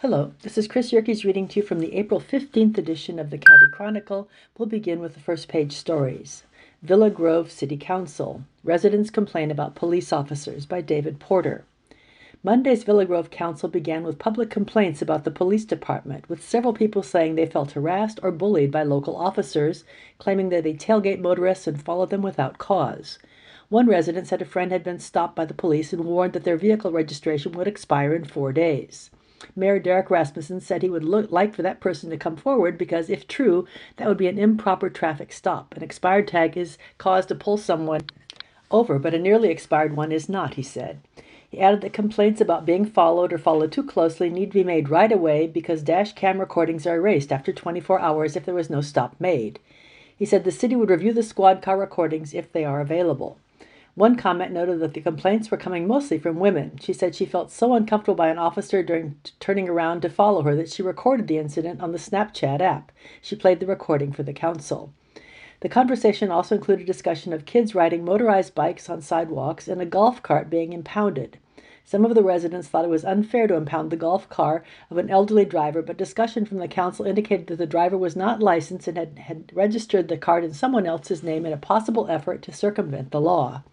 Hello, this is Chris Yerkes reading to you from the April 15th edition of the County Chronicle. We'll begin with the first page stories. Villa Grove City Council. Residents complain about police officers by David Porter. Monday's Villa Grove Council began with public complaints about the police department, with several people saying they felt harassed or bullied by local officers, claiming that they tailgate motorists and follow them without cause. One resident said a friend had been stopped by the police and warned that their vehicle registration would expire in 4 days. Mayor Derek Rasmussen said he would like for that person to come forward because, if true, that would be an improper traffic stop. An expired tag is cause to pull someone over, but a nearly expired one is not, he said. He added that complaints about being followed or followed too closely need to be made right away because dash cam recordings are erased after 24 hours if there was no stop made. He said the city would review the squad car recordings if they are available. One comment noted that the complaints were coming mostly from women. She said she felt so uncomfortable by an officer during turning around to follow her that she recorded the incident on the Snapchat app. She played the recording for the council. The conversation also included discussion of kids riding motorized bikes on sidewalks and a golf cart being impounded. Some of the residents thought it was unfair to impound the golf car of an elderly driver, but discussion from the council indicated that the driver was not licensed and had registered the cart in someone else's name in a possible effort to circumvent the law.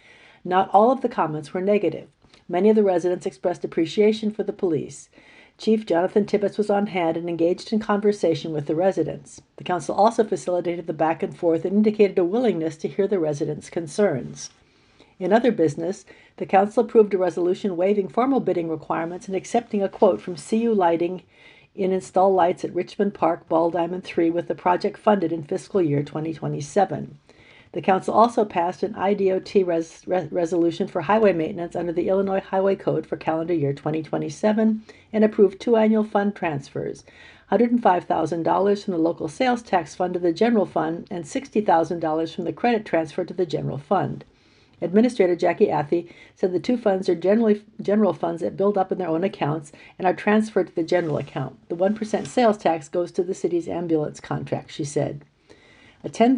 Not all of the comments were negative. Many of the residents expressed appreciation for the police. Chief Jonathan Tibbetts was on hand and engaged in conversation with the residents. The council also facilitated the back and forth and indicated a willingness to hear the residents' concerns. In other business, the council approved a resolution waiving formal bidding requirements and accepting a quote from CU Lighting in install lights at Richmond Park, Ball Diamond 3, with the project funded in fiscal year 2027. The council also passed an IDOT resolution for highway maintenance under the Illinois Highway Code for calendar year 2027 and approved 2 annual fund transfers, $105,000 from the local sales tax fund to the general fund and $60,000 from the credit transfer to the general fund. Administrator Jackie Athey said the 2 funds are general funds that build up in their own accounts and are transferred to the general account. The 1% sales tax goes to the city's ambulance contract, she said. A $10,000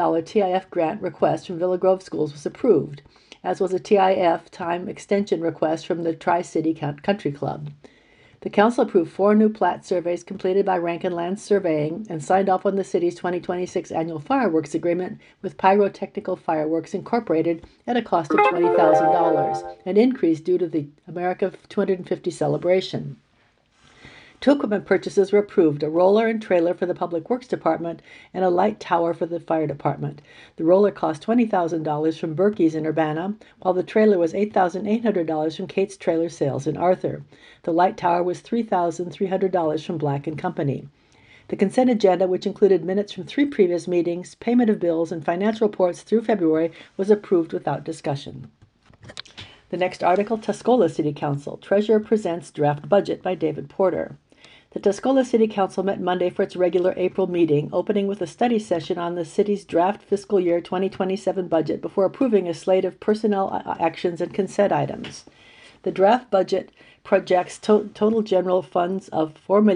TIF grant request from Villa Grove Schools was approved, as was a TIF time extension request from the Tri-City Country Club. The council approved 4 new plat surveys completed by Rankin Land Surveying and signed off on the city's 2026 annual fireworks agreement with Pyrotechnical Fireworks Incorporated at a cost of $20,000, an increase due to the America 250 celebration. 2 equipment purchases were approved, a roller and trailer for the Public Works Department and a light tower for the Fire Department. The roller cost $20,000 from Berkey's in Urbana, while the trailer was $8,800 from Kate's Trailer Sales in Arthur. The light tower was $3,300 from Black & Company. The consent agenda, which included minutes from 3 previous meetings, payment of bills, and financial reports through February, was approved without discussion. The next article, Tuscola City Council. Treasurer presents draft budget by David Porter. The Tuscola City Council met Monday for its regular April meeting, opening with a study session on the city's draft fiscal year 2027 budget before approving a slate of personnel actions and consent items. The draft budget projects total general funds of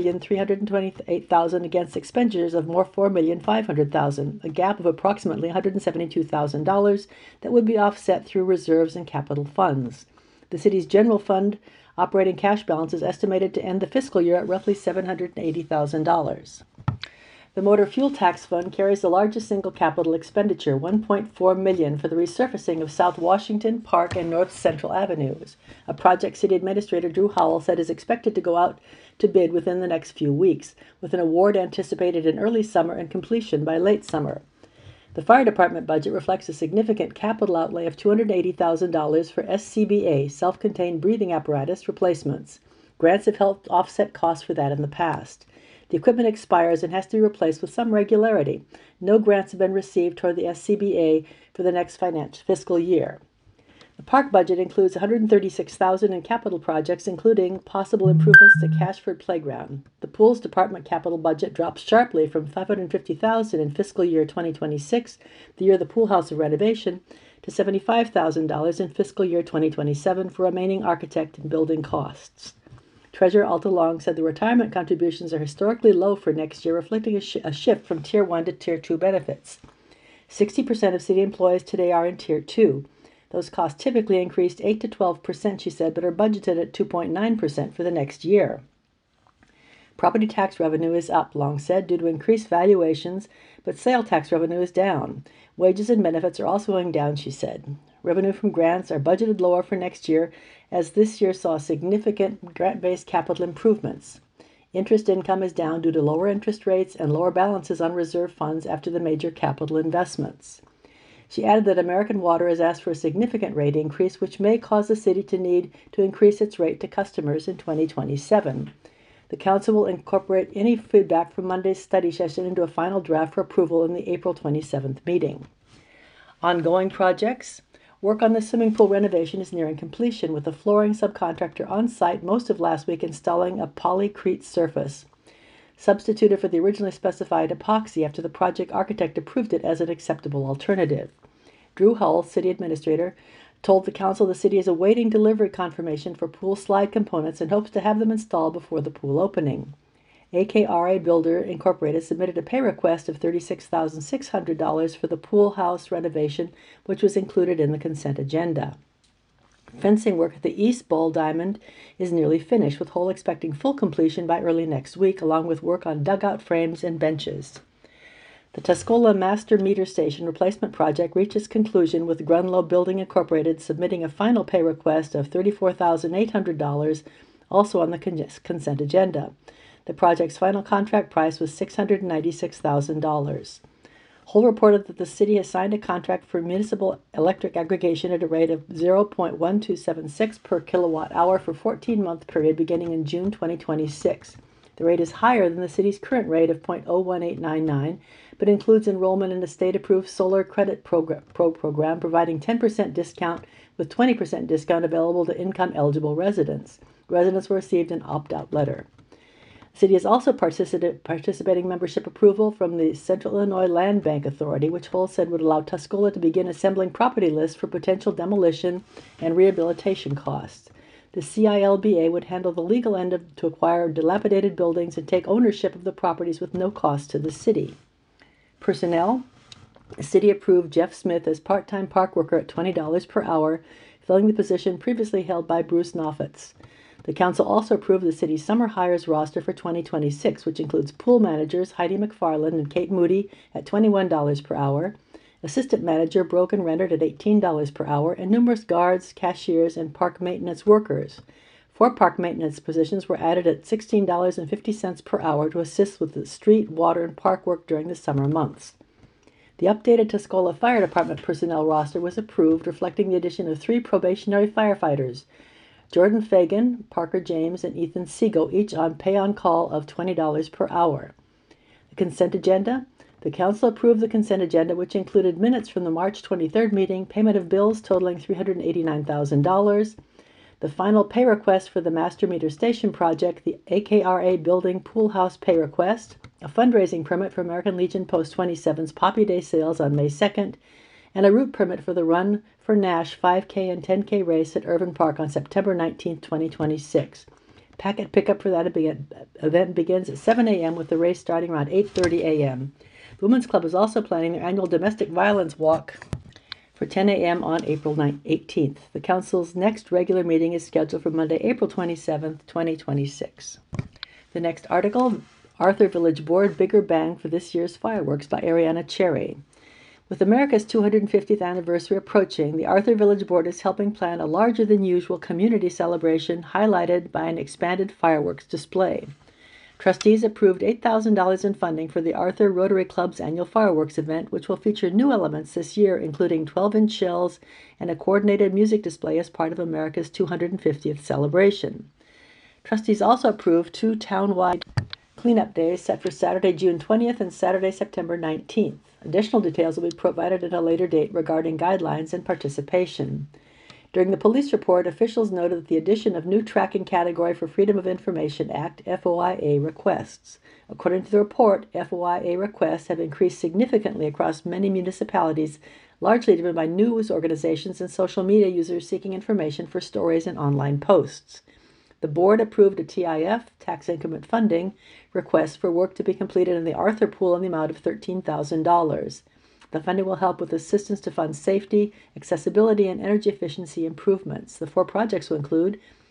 $4,328,000 against expenditures of more $4,500,000, a gap of approximately $172,000 that would be offset through reserves and capital funds. The city's general fund operating cash balance is estimated to end the fiscal year at roughly $780,000. The Motor Fuel Tax Fund carries the largest single capital expenditure, $1.4 million, for the resurfacing of South Washington, Park, and North Central Avenues, a project City Administrator Drew Howell said is expected to go out to bid within the next few weeks, with an award anticipated in early summer and completion by late summer. The Fire Department budget reflects a significant capital outlay of $280,000 for SCBA, self-contained breathing apparatus replacements. Grants have helped offset costs for that in the past. The equipment expires and has to be replaced with some regularity. No grants have been received toward the SCBA for the next fiscal year. The park budget includes $136,000 in capital projects, including possible improvements to Cashford Playground. The Pools Department capital budget drops sharply from $550,000 in fiscal year 2026, the year of the pool house renovation, to $75,000 in fiscal year 2027 for remaining architect and building costs. Treasurer Alta Long said the retirement contributions are historically low for next year, reflecting a shift from Tier 1 to Tier 2 benefits. 60% of city employees today are in Tier 2. Those costs typically increased 8 to 12%, she said, but are budgeted at 2.9% for the next year. Property tax revenue is up, Long said, due to increased valuations, but sale tax revenue is down. Wages and benefits are also going down, she said. Revenue from grants are budgeted lower for next year, as this year saw significant grant-based capital improvements. Interest income is down due to lower interest rates and lower balances on reserve funds after the major capital investments. She added that American Water has asked for a significant rate increase, which may cause the city to need to increase its rate to customers in 2027. The council will incorporate any feedback from Monday's study session into a final draft for approval in the April 27th meeting. Ongoing projects. Work on the swimming pool renovation is nearing completion, with the flooring subcontractor on site most of last week installing a polycrete surface, substituted for the originally specified epoxy after the project architect approved it as an acceptable alternative. Drew Hull, city administrator, told the council the city is awaiting delivery confirmation for pool slide components and hopes to have them installed before the pool opening. AKRA Builder Incorporated submitted a pay request of $36,600 for the pool house renovation, which was included in the consent agenda. Fencing work at the East Bowl Diamond is nearly finished, with Hull expecting full completion by early next week, along with work on dugout frames and benches. The Tuscola Master Meter Station replacement project reached its conclusion, with Grunlow Building Incorporated submitting a final pay request of $34,800, also on the consent agenda. The project's final contract price was $696,000. Hull reported that the city has signed a contract for municipal electric aggregation at a rate of 0.1276 per kilowatt hour for a 14-month period beginning in June 2026. The rate is higher than the city's current rate of 0.01899, but includes enrollment in a state-approved solar credit program providing 10% discount with 20% discount available to income-eligible residents. Residents will receive an opt-out letter. The city is also participating membership approval from the Central Illinois Land Bank Authority, which Hull said would allow Tuscola to begin assembling property lists for potential demolition and rehabilitation costs. The CILBA would handle the legal end to acquire dilapidated buildings and take ownership of the properties with no cost to the city. Personnel. The city approved Jeff Smith as part-time park worker at $20 per hour, filling the position previously held by Bruce Noffatz. The council also approved the city's summer hires roster for 2026, which includes pool managers Heidi McFarland and Kate Moody at $21 per hour, assistant manager Brogan Renard at $18 per hour, and numerous guards, cashiers, and park maintenance workers. 4 park maintenance positions were added at $16.50 per hour to assist with the street, water, and park work during the summer months. The updated Tuscola Fire Department personnel roster was approved, reflecting the addition of 3 probationary firefighters, Jordan Fagan, Parker James, and Ethan Segal, each on pay-on-call of $20 per hour. The consent agenda. The council approved the consent agenda, which included minutes from the March 23rd meeting, payment of bills totaling $389,000, the final pay request for the Master Meter Station project, the AKRA Building Pool House pay request, a fundraising permit for American Legion Post 27's Poppy Day sales on May 2nd, and a route permit for the Run for Nash 5K and 10K race at Irvin Park on September 19, 2026. Packet pickup for that event begins at 7 a.m. with the race starting around 8:30 a.m. The Women's Club is also planning their annual domestic violence walk for 10 a.m. on April 18th. The council's next regular meeting is scheduled for Monday, April 27th, 2026. The next article, Arthur Village Board Bigger Bang for This Year's Fireworks by Ariana Cherry. With America's 250th anniversary approaching, the Arthur Village Board is helping plan a larger-than-usual community celebration highlighted by an expanded fireworks display. Trustees approved $8,000 in funding for the Arthur Rotary Club's annual fireworks event, which will feature new elements this year, including 12-inch shells and a coordinated music display as part of America's 250th celebration. Trustees also approved 2 town-wide cleanup days set for Saturday, June 20th and Saturday, September 19th. Additional details will be provided at a later date regarding guidelines and participation. During the police report, officials noted that the addition of new tracking category for Freedom of Information Act FOIA requests. According to the report, FOIA requests have increased significantly across many municipalities, largely driven by news organizations and social media users seeking information for stories and online posts. The board approved a TIF, tax increment funding, request for work to be completed in the Arthur Pool in the amount of $13,000. The funding will help with assistance to fund safety, accessibility, and energy efficiency improvements. The 4 projects will include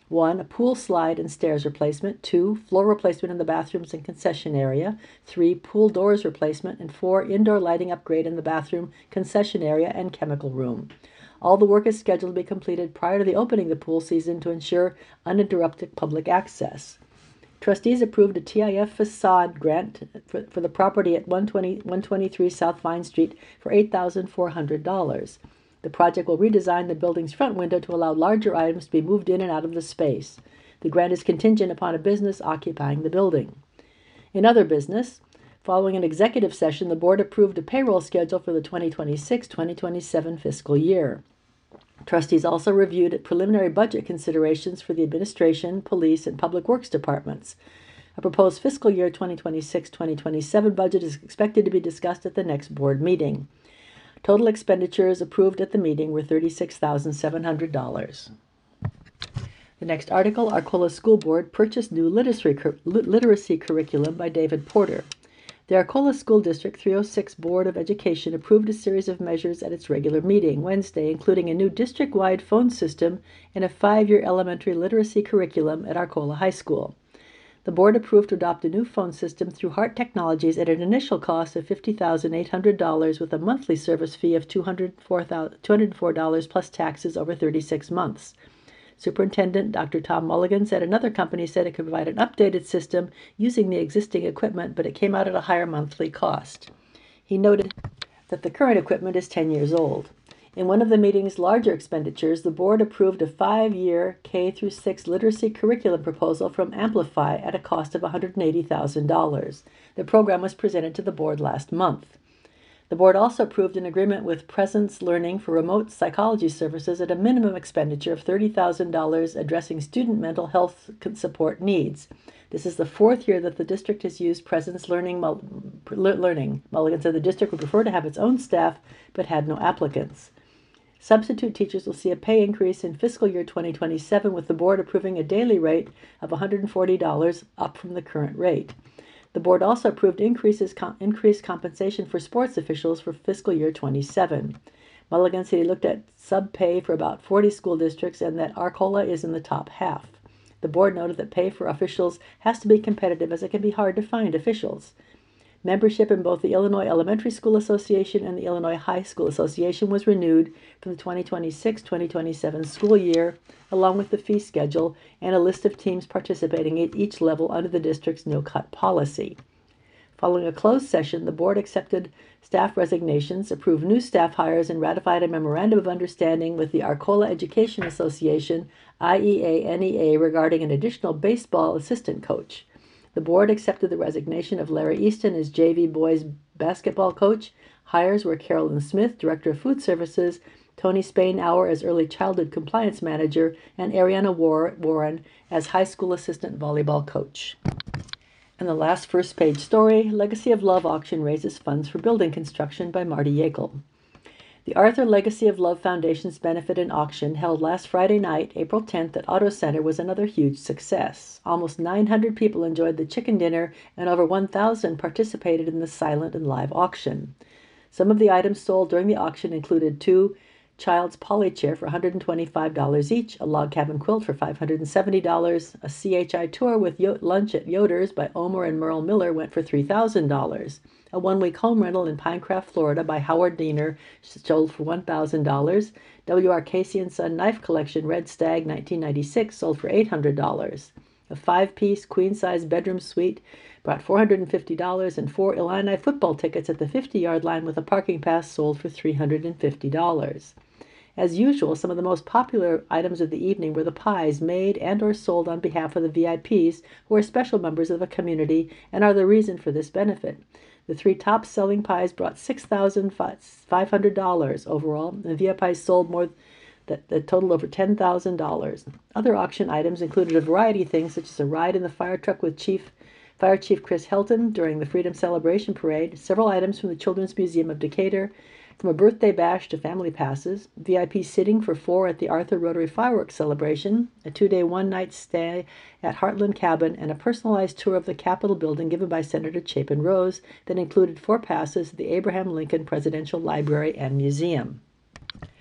1. A pool slide and stairs replacement. 2. Floor replacement in the bathrooms and concession area. 3. Pool doors replacement. And 4. Indoor lighting upgrade in the bathroom, concession area, and chemical room. All the work is scheduled to be completed prior to the opening of the pool season to ensure uninterrupted public access. Trustees approved a TIF facade grant for the property at 123 South Vine Street for $8,400. The project will redesign the building's front window to allow larger items to be moved in and out of the space. The grant is contingent upon a business occupying the building. In other business, following an executive session, the board approved a payroll schedule for the 2026-2027 fiscal year. Trustees also reviewed preliminary budget considerations for the administration, police, and public works departments. A proposed fiscal year 2026-2027 budget is expected to be discussed at the next board meeting. Total expenditures approved at the meeting were $36,700. The next article, Arcola School Board purchased new literacy curriculum by David Porter. The Arcola School District 306 Board of Education approved a series of measures at its regular meeting Wednesday, including a new district-wide phone system and a 5-year elementary literacy curriculum at Arcola High School. The board approved to adopt a new phone system through Hart Technologies at an initial cost of $50,800 with a monthly service fee of $204 plus taxes over 36 months. Superintendent Dr. Tom Mulligan said another company said it could provide an updated system using the existing equipment, but it came out at a higher monthly cost. He noted that the current equipment is 10 years old. In one of the meeting's larger expenditures, the board approved a 5-year K-6 literacy curriculum proposal from Amplify at a cost of $180,000. The program was presented to the board last month. The board also approved an agreement with Presence Learning for remote psychology services at a minimum expenditure of $30,000 addressing student mental health support needs. This is the 4th year that the district has used Presence Learning. Mulligan said the district would prefer to have its own staff, but had no applicants. Substitute teachers will see a pay increase in fiscal year 2027, with the board approving a daily rate of $140, up from the current rate. The board also approved increased compensation for sports officials for fiscal year 27. Mulligan said he looked at sub-pay for about 40 school districts and that Arcola is in the top half. The board noted that pay for officials has to be competitive as it can be hard to find officials. Membership in both the Illinois Elementary School Association and the Illinois High School Association was renewed for the 2026-2027 school year, along with the fee schedule and a list of teams participating at each level under the district's no-cut policy. Following a closed session, the board accepted staff resignations, approved new staff hires, and ratified a memorandum of understanding with the Arcola Education Association, IEA-NEA, regarding an additional baseball assistant coach. The board accepted the resignation of Larry Easton as JV boys basketball coach. Hires were Carolyn Smith, Director of Food Services, Tony Spainhour as Early Childhood Compliance Manager, and Ariana Warren as High School Assistant Volleyball Coach. And the last first-page story, Legacy of Love auction raises funds for building construction by Marty Yeakel. The Arthur Legacy of Love Foundation's benefit and auction, held last Friday night, April 10th, at Auto Center, was another huge success. Almost 900 people enjoyed the chicken dinner, and over 1,000 participated in the silent and live auction. Some of the items sold during the auction included 2 Child's Poly Chair for $125 each, a log cabin quilt for $570, a CHI tour with lunch at Yoder's by Omer and Merle Miller went for $3,000. A 1-week home rental in Pinecraft, Florida by Howard Diener sold for $1,000. W.R. Casey & Son Knife Collection Red Stag 1996 sold for $800. A 5-piece queen-size bedroom suite brought $450, and 4 Illini football tickets at the 50-yard line with a parking pass sold for $350. As usual, some of the most popular items of the evening were the pies made and or sold on behalf of the VIPs, who are special members of the community and are the reason for this benefit. The 3 top-selling pies brought $6,500 overall. The VIPs sold more that totaled over $10,000. Other auction items included a variety of things, such as a ride in the fire truck with Fire Chief Chris Helton during the Freedom Celebration Parade, several items from the Children's Museum of Decatur, from a birthday bash to family passes, VIP sitting for 4 at the Arthur Rotary Fireworks Celebration, a 2-day, 1-night stay at Heartland Cabin, and a personalized tour of the Capitol building given by Senator Chapin Rose that included 4 passes to the Abraham Lincoln Presidential Library and Museum.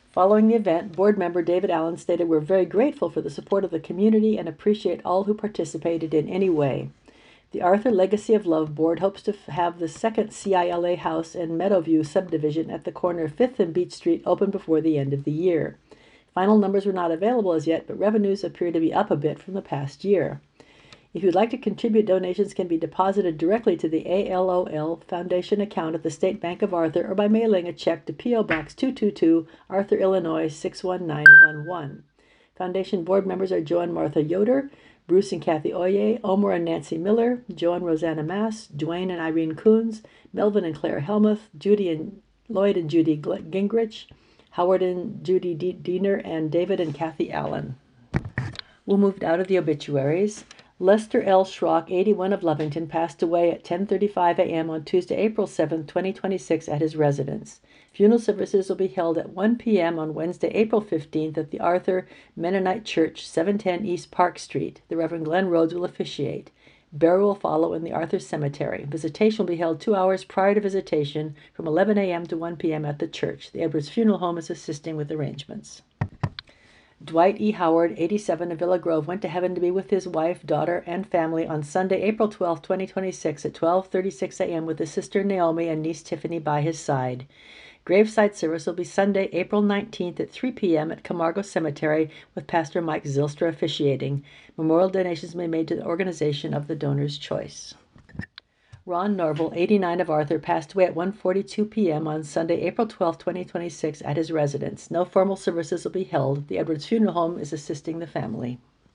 Following the event, board member David Allen stated, "We're very grateful for the support of the community and appreciate all who participated in any way. The Arthur Legacy of Love Board hopes to have the second CILA house in Meadowview subdivision at the corner of 5th and Beach Street open before the end of the year. Final numbers were not available as yet, but revenues appear to be up a bit from the past year. If you'd like to contribute, donations can be deposited directly to the ALOL Foundation account at the State Bank of Arthur or by mailing a check to P.O. Box 222, Arthur, Illinois 61911. Foundation board members are Joe and Martha Yoder, Bruce and Kathy Oye, Omar and Nancy Miller, Joe and Rosanna Mass, Dwayne and Irene Coons, Melvin and Claire Helmuth, Judy and Lloyd and Judy Gingrich, Howard and Judy Diener, and David and Kathy Allen. We'll move out of the obituaries. Lester L. Schrock, 81 of Lovington, passed away at 10:35 a.m. on Tuesday, April 7, 2026 at his residence. Funeral services will be held at 1 p.m. on Wednesday, April 15th at the Arthur Mennonite Church, 710 East Park Street. The Reverend Glenn Rhodes will officiate. Burial will follow in the Arthur Cemetery. Visitation will be held 2 hours prior to visitation from 11 a.m. to 1 p.m. at the church. The Edwards Funeral Home is assisting with arrangements. Dwight E. Howard, 87 of Villa Grove, went to heaven to be with his wife, daughter, and family on Sunday, April 12, 2026 at 12:36 a.m. with his sister Naomi and niece Tiffany by his side. Graveside service will be Sunday, April 19th at 3 p.m. at Camargo Cemetery with Pastor Mike Zylstra officiating. Memorial donations may be made to the organization of the donor's choice. Ron Norval, 89 of Arthur, passed away at 1:42 p.m. on Sunday, April 12, 2026 at his residence. No formal services will be held. The Edwards Funeral Home is assisting the family.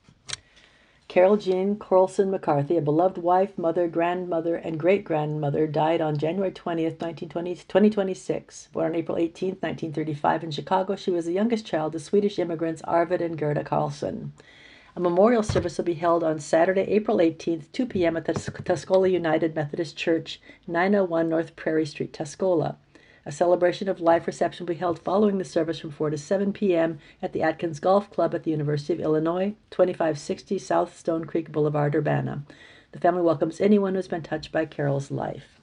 Carol Jean Corlson McCarthy, a beloved wife, mother, grandmother, and great-grandmother, died on January 20th, 2026. Born on April 18th, 1935 in Chicago, she was the youngest child of Swedish immigrants Arvid and Gerda Carlson. A memorial service will be held on Saturday, April 18th, 2 p.m. at the Tuscola United Methodist Church, 901 North Prairie Street, Tuscola. A celebration of life reception will be held following the service from 4 to 7 p.m. at the Atkins Golf Club at the University of Illinois, 2560 South Stone Creek Boulevard, Urbana. The family welcomes anyone who has been touched by Carol's life.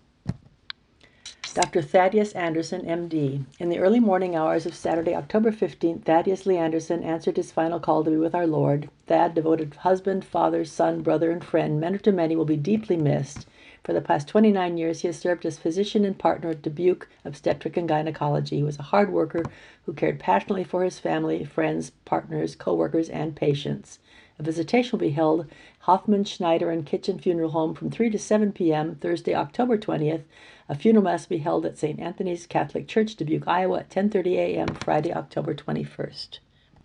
Dr. Thaddeus Anderson, M.D. In the early morning hours of Saturday, October 15th, Thaddeus Lee Anderson answered his final call to be with our Lord. Thad, devoted husband, father, son, brother, and friend, mentor to many, will be deeply missed. For the past 29 years, he has served as physician and partner at Dubuque Obstetric and Gynecology. He was a hard worker who cared passionately for his family, friends, partners, co-workers, and patients. A visitation will be held Hoffman, Schneider, and Kitchen Funeral Home from 3 to 7 p.m. Thursday, October 20th. A funeral mass will be held at St. Anthony's Catholic Church, Dubuque, Iowa at 10:30 a.m. Friday, October 21st.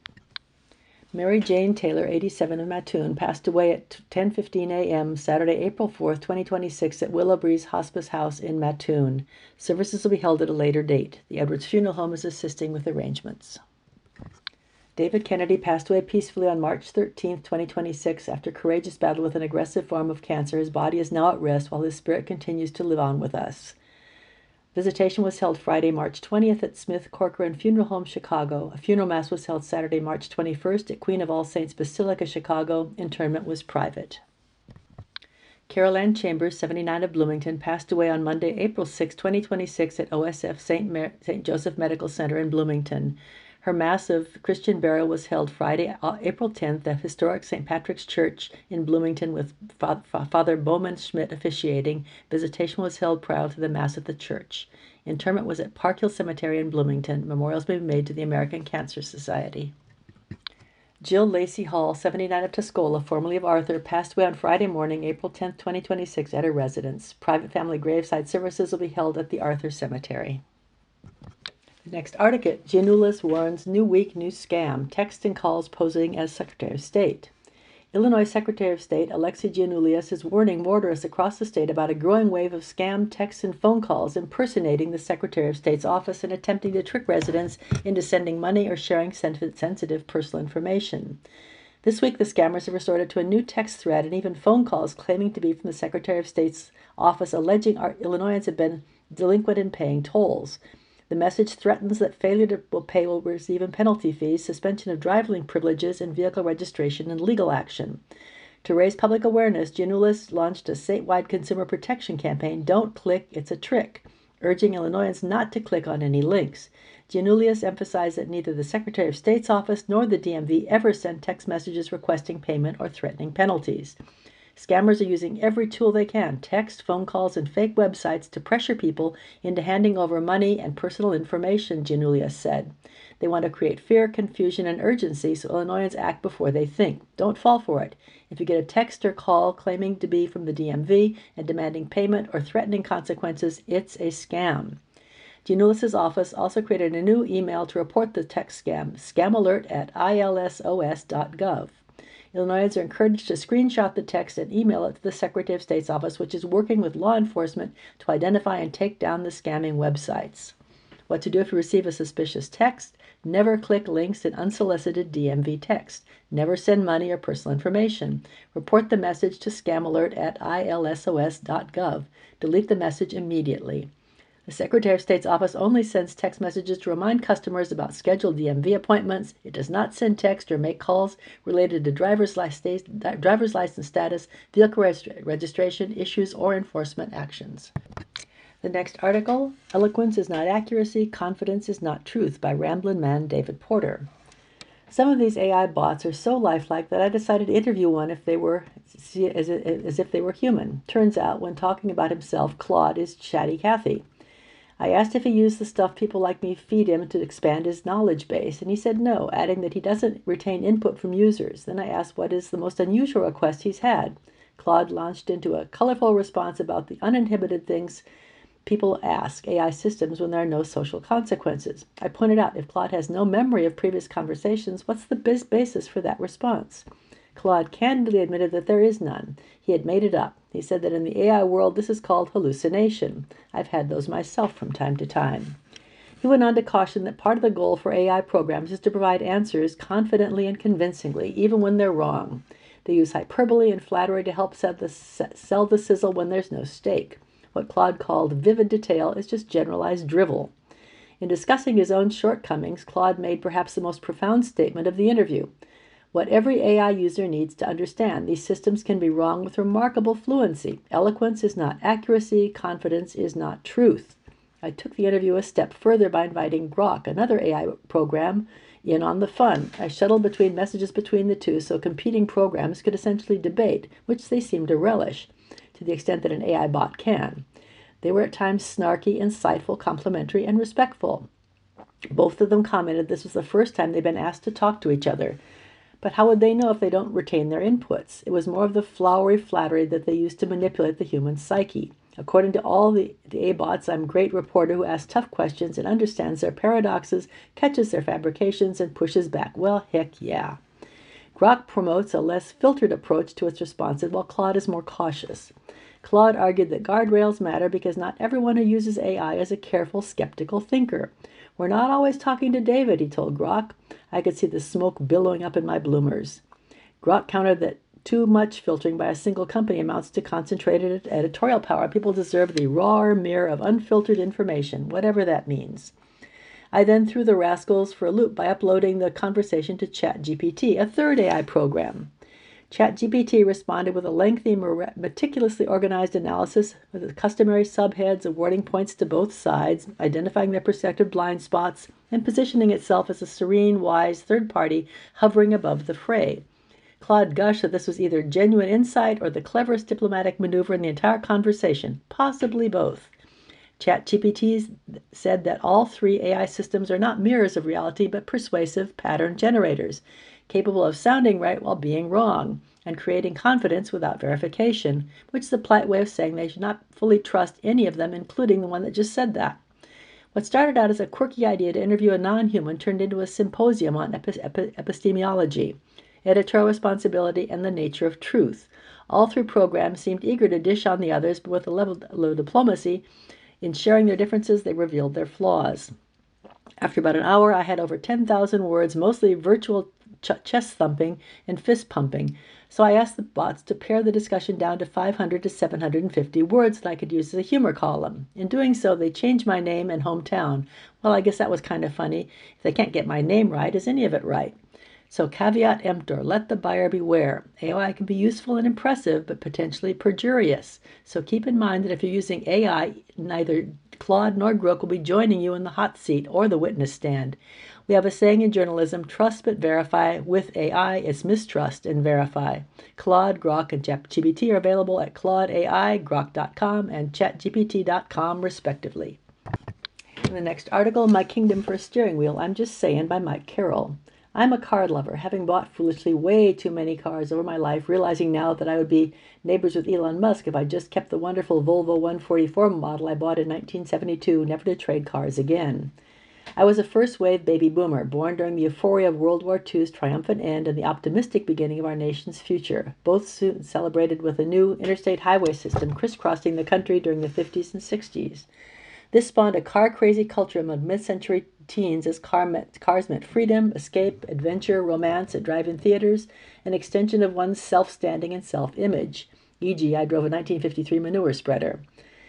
Mary Jane Taylor, 87 of Mattoon, passed away at 10:15 a.m. Saturday, April 4th, 2026 at Willow Breeze Hospice House in Mattoon. Services will be held at a later date. The Edwards Funeral Home is assisting with arrangements. David Kennedy passed away peacefully on March 13, 2026 after a courageous battle with an aggressive form of cancer. His body is now at rest while his spirit continues to live on with us. Visitation was held Friday, March 20th at Smith Corcoran Funeral Home, Chicago. A funeral mass was held Saturday, March 21st at Queen of All Saints Basilica, Chicago. Interment was private. Carol Ann Chambers, 79 of Bloomington, passed away on Monday, April 6, 2026 at OSF St. Joseph Medical Center in Bloomington. Her mass of Christian burial was held Friday, April 10th at historic St. Patrick's Church in Bloomington with Father Bowman Schmidt officiating. Visitation was held prior to the mass at the church. Interment was at Park Hill Cemetery in Bloomington. Memorials may be made to the American Cancer Society. Jill Lacey Hall, 79 of Tuscola, formerly of Arthur, passed away on Friday morning, April 10th, 2026 at her residence. Private family graveside services will be held at the Arthur Cemetery. Next article, Giannoulas warns new week, new scam. Text and calls posing as Secretary of State. Illinois Secretary of State Alexi Giannoulias is warning motorists across the state about a growing wave of scam texts and phone calls impersonating the Secretary of State's office and attempting to trick residents into sending money or sharing sensitive personal information. This week, the scammers have resorted to a new text thread and even phone calls claiming to be from the Secretary of State's office, alleging Illinoisans have been delinquent in paying tolls. The message threatens that failure to pay will receive penalty fees, suspension of driving privileges, and vehicle registration and legal action. To raise public awareness, Giannoulias launched a statewide consumer protection campaign, Don't Click, It's a Trick, urging Illinoisans not to click on any links. Giannoulias emphasized that neither the Secretary of State's office nor the DMV ever sent text messages requesting payment or threatening penalties. Scammers are using every tool they can, text, phone calls, and fake websites, to pressure people into handing over money and personal information, Giannoulias said. They want to create fear, confusion, and urgency so Illinoisans act before they think. Don't fall for it. If you get a text or call claiming to be from the DMV and demanding payment or threatening consequences, it's a scam. Giannoulias' office also created a new email to report the text scam, scamalert@ilsos.gov. Illinoisans are encouraged to screenshot the text and email it to the Secretary of State's office, which is working with law enforcement to identify and take down the scamming websites. What to do if you receive a suspicious text? Never click links in unsolicited DMV text. Never send money or personal information. Report the message to scamalert@ilsos.gov. Delete the message immediately. The Secretary of State's office only sends text messages to remind customers about scheduled DMV appointments. It does not send text or make calls related to driver's license status, vehicle registration issues, or enforcement actions. The next article, Eloquence is Not Accuracy, Confidence is Not Truth, by Ramblin' Man David Porter. Some of these AI bots are so lifelike that I decided to interview one as if they were human. Turns out, when talking about himself, Claude is Chatty Cathy. I asked if he used the stuff people like me feed him to expand his knowledge base, and he said no, adding that he doesn't retain input from users. Then I asked what is the most unusual request he's had. Claude launched into a colorful response about the uninhibited things people ask AI systems when there are no social consequences. I pointed out, if Claude has no memory of previous conversations, what's the basis for that response? Claude candidly admitted that there is none. He had made it up. He said that in the AI world, this is called hallucination. I've had those myself from time to time. He went on to caution that part of the goal for AI programs is to provide answers confidently and convincingly, even when they're wrong. They use hyperbole and flattery to help sell the sizzle when there's no stake. What Claude called vivid detail is just generalized drivel. In discussing his own shortcomings, Claude made perhaps the most profound statement of the interview. What every AI user needs to understand, these systems can be wrong with remarkable fluency. Eloquence is not accuracy, confidence is not truth. I took the interview a step further by inviting Grok, another AI program, in on the fun. I shuttled between messages between the two so competing programs could essentially debate, which they seemed to relish, to the extent that an AI bot can. They were at times snarky, insightful, complimentary, and respectful. Both of them commented this was the first time they'd been asked to talk to each other. But how would they know if they don't retain their inputs? It was more of the flowery flattery that they use to manipulate the human psyche. According to all the A-bots, I'm a great reporter who asks tough questions and understands their paradoxes, catches their fabrications, and pushes back. Well, heck yeah. Grok promotes a less filtered approach to its responses, while Claude is more cautious. Claude argued that guardrails matter because not everyone who uses AI is a careful, skeptical thinker. We're not always talking to David, he told Grok. I could see the smoke billowing up in my bloomers. Grok countered that too much filtering by a single company amounts to concentrated editorial power. People deserve the raw mirror of unfiltered information, whatever that means. I then threw the rascals for a loop by uploading the conversation to ChatGPT, a third AI program. ChatGPT responded with a lengthy, meticulously organized analysis with the customary subheads, awarding points to both sides, identifying their perspective blind spots, and positioning itself as a serene, wise third party hovering above the fray. Claude gushed that this was either genuine insight or the cleverest diplomatic maneuver in the entire conversation, possibly both. ChatGPT said that all three AI systems are not mirrors of reality, but persuasive pattern generators, capable of sounding right while being wrong, and creating confidence without verification, which is a polite way of saying they should not fully trust any of them, including the one that just said that. What started out as a quirky idea to interview a non-human turned into a symposium on epistemology, editorial responsibility, and the nature of truth. All three programs seemed eager to dish on the others, but with a level of diplomacy. In sharing their differences, they revealed their flaws. After about an hour, I had over 10,000 words, mostly virtual chest thumping and fist pumping, so I asked the bots to pare the discussion down to 500 to 750 words that I could use as a humor column. In doing so, they changed my name and hometown. Well, I guess that was kind of funny. If they can't get my name right, is any of it right? So caveat emptor, let the buyer beware. AI can be useful and impressive, but potentially perjurious. So keep in mind that if you're using AI, neither Claude Nordbrook will be joining you in the hot seat or the witness stand. We have a saying in journalism, trust but verify. With AI, it's mistrust and verify. Claude, Grok, and ChatGPT are available at Claude AI, Grok.com, and ChatGPT.com, respectively. In the next article, My Kingdom for a Steering Wheel, I'm Just Saying by Mike Carroll. I'm a car lover, having bought foolishly way too many cars over my life, realizing now that I would be neighbors with Elon Musk if I just kept the wonderful Volvo 144 model I bought in 1972, never to trade cars again. I was a first-wave baby boomer, born during the euphoria of World War II's triumphant end and the optimistic beginning of our nation's future, both soon celebrated with a new interstate highway system crisscrossing the country during the 50s and 60s. This spawned a car-crazy culture among mid-century teens as cars meant freedom, escape, adventure, romance at drive-in theaters, an extension of one's self-standing and self-image. E.g., I drove a 1953 manure spreader.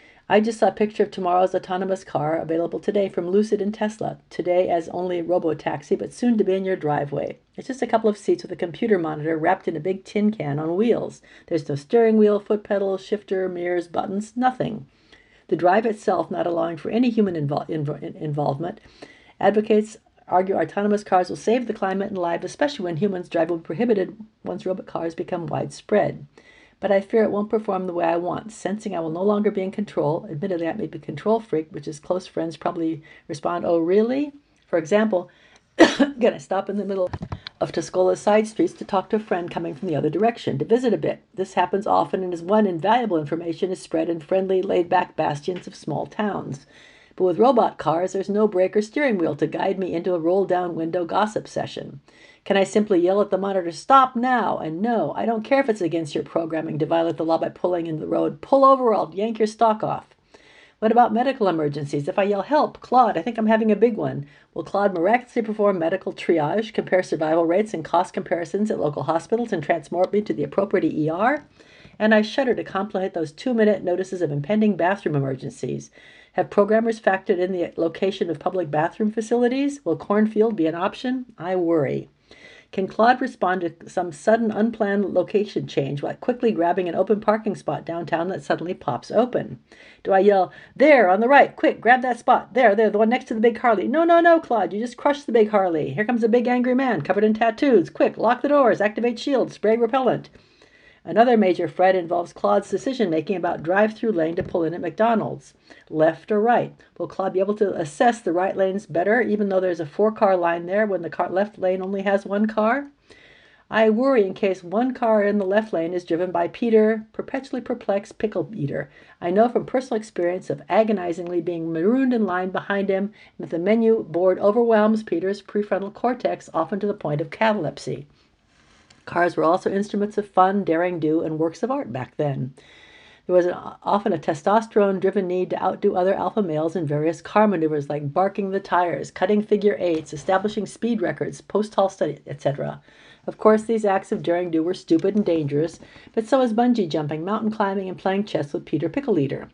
I just saw a picture of tomorrow's autonomous car available today from Lucid and Tesla, today as only robo-taxi, but soon to be in your driveway. It's just a couple of seats with a computer monitor wrapped in a big tin can on wheels. There's no steering wheel, foot pedal, shifter, mirrors, buttons, nothing. The drive itself not allowing for any human involvement. Advocates argue autonomous cars will save the climate and lives, especially when humans drive will be prohibited once robot cars become widespread. But I fear it won't perform the way I want, sensing I will no longer be in control. Admittedly, I may be a control freak, which is close friends probably respond, oh, really? For example, gonna stop in the middle of Tuscola's side streets to talk to a friend coming from the other direction, to visit a bit. This happens often and is one invaluable information is spread in friendly, laid-back bastions of small towns. But with robot cars, there's no brake or steering wheel to guide me into a roll-down window gossip session. Can I simply yell at the monitor, stop now? And no, I don't care if it's against your programming to violate the law by pulling into the road. Pull over or I'll yank your stock off. What about medical emergencies? If I yell, help, Claude, I think I'm having a big one. Will Claude miraculously perform medical triage, compare survival rates and cost comparisons at local hospitals, and transport me to the appropriate ER? And I shudder to contemplate those 2-minute notices of impending bathroom emergencies. Have programmers factored in the location of public bathroom facilities? Will cornfield be an option? I worry. Can Claude respond to some sudden unplanned location change while quickly grabbing an open parking spot downtown that suddenly pops open? Do I yell, there, on the right, quick, grab that spot, there, the one next to the big Harley. No, no, no, Claude, you just crushed the big Harley. Here comes a big angry man covered in tattoos. Quick, lock the doors, activate shield, spray repellent. Another major fret involves Claude's decision-making about drive-through lane to pull in at McDonald's. Left or right? Will Claude be able to assess the right lanes better, even though there's a 4-car line there when the left lane only has 1 car? I worry in case 1 car in the left lane is driven by Peter, perpetually perplexed pickle eater. I know from personal experience of agonizingly being marooned in line behind him, and that the menu board overwhelms Peter's prefrontal cortex, often to the point of catalepsy. Cars were also instruments of fun, daring do, and works of art back then. There was often a testosterone-driven need to outdo other alpha males in various car maneuvers like barking the tires, cutting figure eights, establishing speed records, post-haul study, etc. Of course, these acts of daring do were stupid and dangerous, but so was bungee jumping, mountain climbing, and playing chess with Peter Pickle Eater.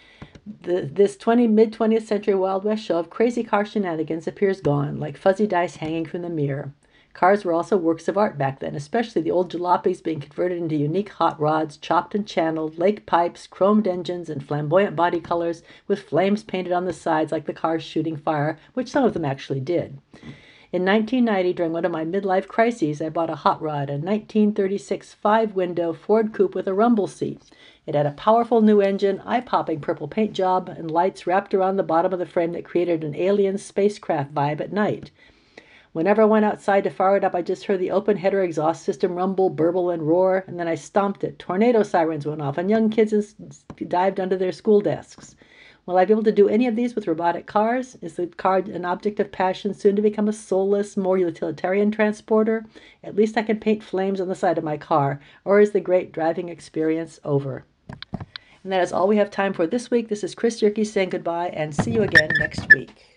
This mid-20th century Wild West show of crazy car shenanigans appears gone, like fuzzy dice hanging from the mirror. Cars were also works of art back then, especially the old jalopies being converted into unique hot rods, chopped and channeled, lake pipes, chromed engines, and flamboyant body colors with flames painted on the sides like the cars shooting fire, which some of them actually did. In 1990, during one of my midlife crises, I bought a hot rod, a 1936 5-window Ford Coupe with a rumble seat. It had a powerful new engine, eye-popping purple paint job, and lights wrapped around the bottom of the frame that created an alien spacecraft vibe at night. Whenever I went outside to fire it up, I just heard the open header exhaust system rumble, burble, and roar, and then I stomped it. Tornado sirens went off, and young kids dived under their school desks. Will I be able to do any of these with robotic cars? Is the car an object of passion, soon to become a soulless, more utilitarian transporter? At least I can paint flames on the side of my car, or is the great driving experience over? And that is all we have time for this week. This is Chris Yerke saying goodbye, and see you again next week.